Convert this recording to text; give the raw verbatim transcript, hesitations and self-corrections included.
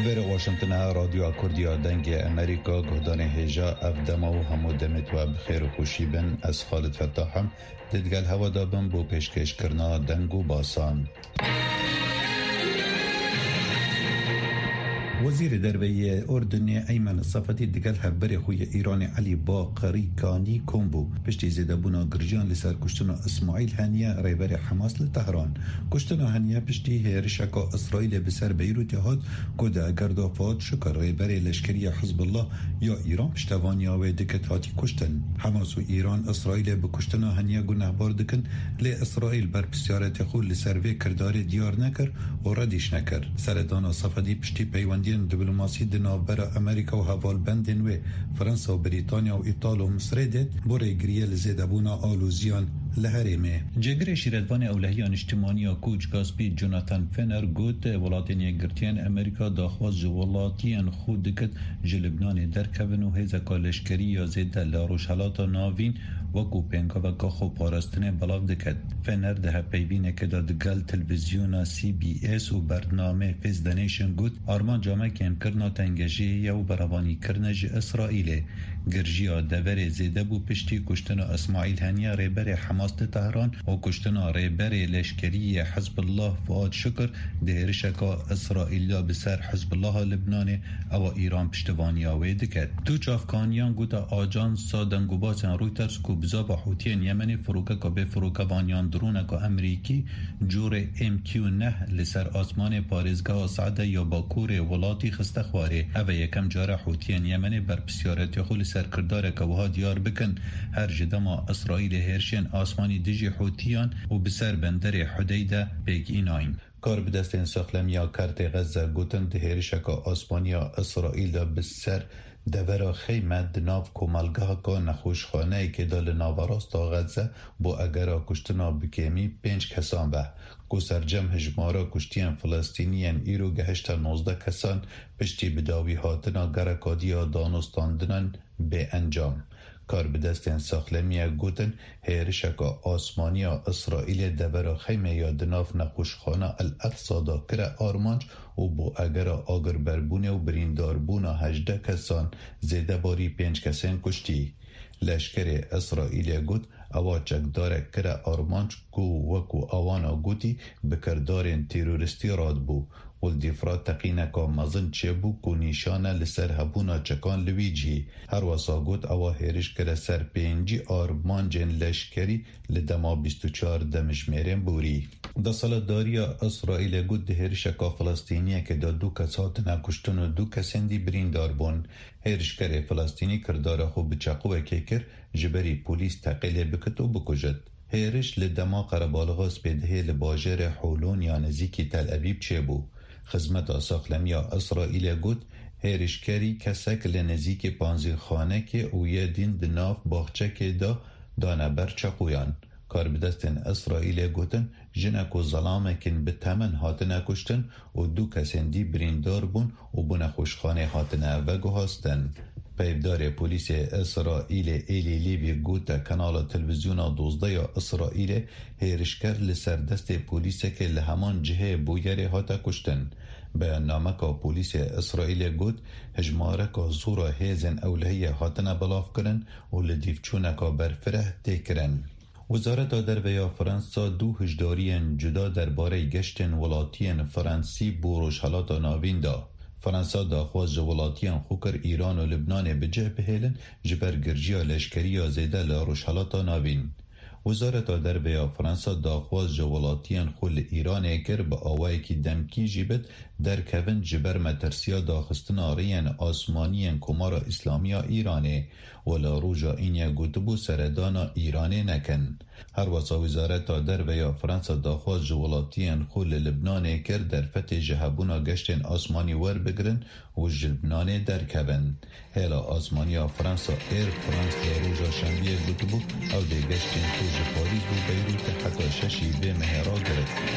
لبر واشنطن رادیو کردیا دنگ امریکا گهدان هجا افدما و همو دمت و بخیر و خوشی بن از خالد فتاحم دیدگل هوا دابن بو پیشکش کرنا دنگ و باسان. وزیر درویه اردنی ایمن صفتی دیگر هبر خوی ایران علی باقری کانی کومبو پشتی زیده بونا گرجان لسر کشتن اسماعیل هنیه ریبر حماس لتهران کشتن هنیه پشتی هرشکا اسرائیل بسر بیروت هاد کد اگر دافات شکر ریبر لشکری حزب الله یا ایران پشتوانیا و دکت هاتی کشتن حماس و ایران اسرائیل بکشتن هنیه گناه بار دکن لی اسرائیل بر پسیارت خود لسر وی کردار دیار نکر و ردیش نکر سردان صفتی پشتی پیوندی دیپلماسی دنابر امریکا و هوالبندن و فرانسا و بریتانیا و ایتالیا و مصر دید بوری گریل زیدبونا آلوزیان لهرمه. جگر شیردوان اولهیان اجتماعی کوچ گاسپی جوناتان فنر گوت ولاتین گرتین امریکا داخواز جوالاتیان خود دکت جلبنان درکبن و هزکا لشکری یا زیده لاروشالات ناوین وکو پینکا و کاخو پارستنه بلاو دکت. فنر ده پیبینه که دادگل تلویزیونا سی بی اس و برنامه فیز دنیشن گوت آرمان جامعه کم کرنا تنگجی یا براوانی کرنج اسرائیل گرجیا دور زیده بو پشتی کشتن اسماعیل هنیه ریبر حماس تهران و کشتن ریبر لشکری حزب الله فؤاد شکر دهرشکا اسرائیل بسر حزب الله لبنان او ایران پشتوانی آوی دکت. تو چافکانیان گوتا آجانس دنگوباسن رویترز کو بزا حوتین یمنی فروکه که به فروکه وانیان درونه که امریکی جور ام کیو نه لسر آسمان پارزگاه سعده یا باکور ولاتی خستخواره او یکم جاره حوتین یمنی بر پسیارت خول سرکرداره که وها دیار بکن هر جدما اسرائیل هرشن آسمانی دیجی حوتیان و بسر بندر حدیده بیگ ایناین. کار به دست انساخلم یا کرت غزه گوتن دهرشک آسمانیا اسرائیل دا بسر دورا خیمه دناف کمالگاه که نخوشخانه ای که دال ناوراست غزه با اگرا کشتنا بکیمی پنج کسان به گسر جمع هجمارا کشتیان فلسطینیان ایرو گهشتا نوزده کسان پشتی بداوی هاتنا گرکادیا دانستاندنن به انجام. کار به دست انساخلمیه گوتن هیرشکا آسمانیا اسرائیل دورا خیمه یا دناف نخوشخانه الاقصا دا کره آرمانج و با اگر آگر بربونه و برینداربونه هجده کسان زیده باری پنج کسین کشتی. لشکر اسرائیل گوت اوا چکدار کره آرمانج کو وکو اوانا گوتی بکردارین تیروریستی راد بو والدفرا تقینکا مزن چه بو کو نیشانه لسر هبونا چکان لویجی هر واسا گوت اوا هیرش کره سر پینجی آرمانجن لشکری لدما بیست و چهار دمشمیرین بوری. دا سال داریا اسرائیل گوت ده هیرشکا فلسطینیه که دا دو کسات نکشتن و دو کسندی بریندار بون هیرش کره فلسطینی کردار خوب بچاقو که کر جبری پولیس تقیل بکت و بکجد. هیرش لدما قربالغا سپیده لباجر حولون یا نزیکی تل ابیب چه بو. خدمت آساخلمیا اسرائیل گوت هیرشکری کسک لنزیک پانزیل خانه که اویه دین دناف باخچه که دا دانبر چقویان. کار بدستن اسرائیل گوتن جنک و ظلامکن به تمن هاتنه کشتن و دو کسندی بریندار بون و بون خوشخانه هاتنه و گوهاستن. پیبدار پولیس اسرائیل ایلی لیوی گوتا کانال تلویزیون دوزده یا اسرائیل هیرشکر لسر دست پولیس که لهمان جهه بویر هاتا کشتن. بیان نامه که پولیس اسرائیل گوت هجماره که زورا هیزن اولهیه هاتنه بلاف کرن و لدیفچونه که برفره تکرن. وزارت درویه فرانسا دو هجدارین جدا درباره گشتن ولاتین فرانسی بوروش حالات ناوین دا. فرانسا داخواز جوالاتیان خوکر ایران و لبنان بجه بهیلن جبر گرجیا لشکری یا زیده لاروشالات ناوین. وزارت درویه فرانسا داخواز جوالاتیان خول ایران کر با آوائی که دمکی جیبت در کوین جبر مترسیا داخستن آرین آسمانیان کمار اسلامی ایرانه و لاروجا اینیا گوتبو سردانا ایرانه نکن. هر واسا وزارت درویه فرانسا داخواز جوالاتیان خول لبنان کر در فتح جهبونا گشتن آسمانی ور بگرن و جلبنان در کوین. هلا آسمانیا فرانسا ایر فرانس لاروجا شنبیه گوتبو او ده گشتن توج پاریز و بیروت حتی ششی به مهرا گرد.